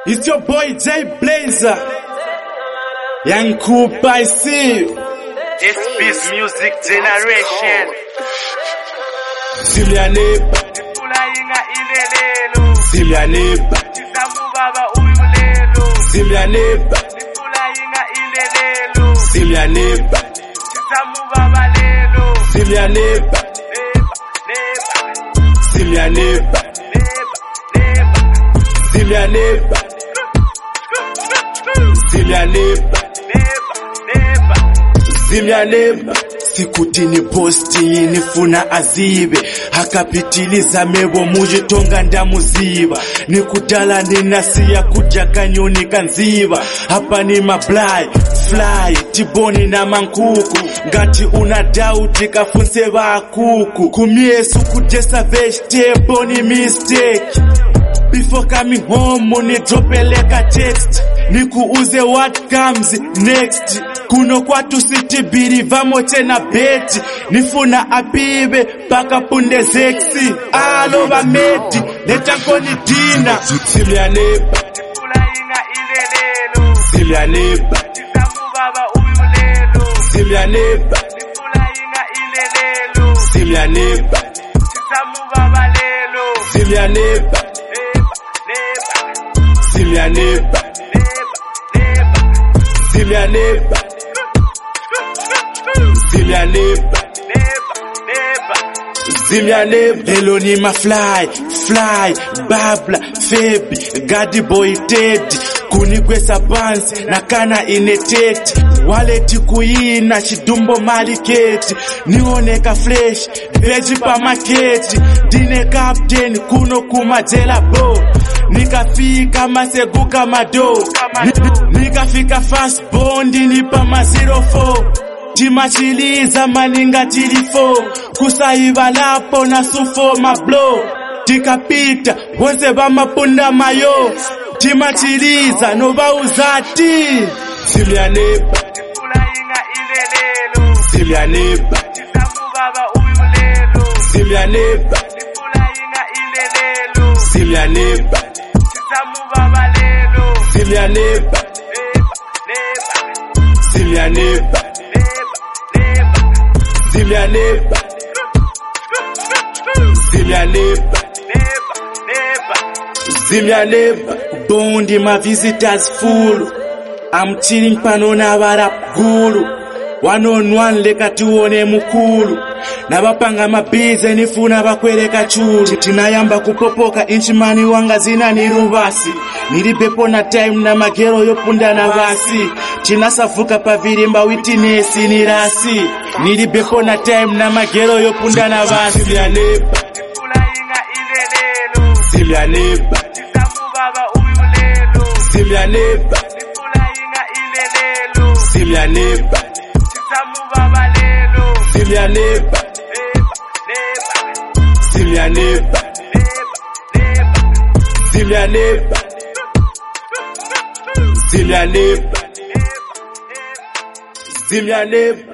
It's your boy Jay Blazer. Young Coop, I see you. SB's Music Generation. Simyaneba, Ulayinga ilelelo. Simyaneba, Samubaba uyulelo. Simyaneba, Ulayinga ilelelo. Simyaneba, Samubaba lelo. Simyaneba, Simyaneba, Simyaneba, Simyaneba, Simyaneba. Sikutini posti nifuna azibe hakapitiliza mebo mujitonga ndamuziba nikudala ninasiya kuja kanyoni kanziba hapa ni mablai fly tiboni na mankuku ngati una doubt kafunse bakuku kumyesu kutesa vegetable ni mistake. Before coming home munidropeleka text nikuuze what comes next. Kuno kwatu sitibiri vamo tena beti nifuna apibe paka punde sexy aloba medi leta nkoni dina. Simyaneba, Ulayinga ilelelo. Simyaneba, Samubaba uyulelo. Simyaneba, Ulayinga ilelelo. Simyaneba, Samubaba lelo. Simyaneba, Simyaneba, Simyaneba, Simyaneba, Simyaneba. Hello ni ma fly, babla, febi, gadi boy teddy. Kunikwesa bansi, nakana ineteti. Waleti kuina, shidumbo maliketi. Nioneka fresh, veji pa maketi. Dine captain, kuno kumajela bo. Nikafika maseguka mado. Nikafika fast bondi nipa ma 04. Timachiliza maninga tilifo. Kusaiba lapo na sufo mablo. Tikapita, wonse bamapunda mayo. Timachiliza nova uzati. Simyaneba, Ulayinga ilelelo. Simyaneba, Samubaba uyulelo. Simyaneba, Ulayinga ilelelo. Simyaneba, Samubaba lelo. Simyaneba, Simyaneba, Simyaneba, Simyaneba, Simyaneba. Bondi my visitors full. I'm chilling panona barap guru. 1-on-1 leka tuone mukulu. Nabapanga mabize nifuna bakweleka chulu. Tinayamba kupopoka inchimani wanga zina nirubasi. Nilibepo na time na magero yopunda na basi. Chinasavuka pavirimba witness nirasi. Nilibepo na time na magero yopunda na basi. Simyaneba, Ulayinga ilelelo. Simyaneba, Samubaba uyulelo. Simyaneba, Ulayinga ilelelo. Simyaneba, Samubaba lelo. Simyaneba, Simyaneba, Simyaneba, Simyaneba, Simyaneba.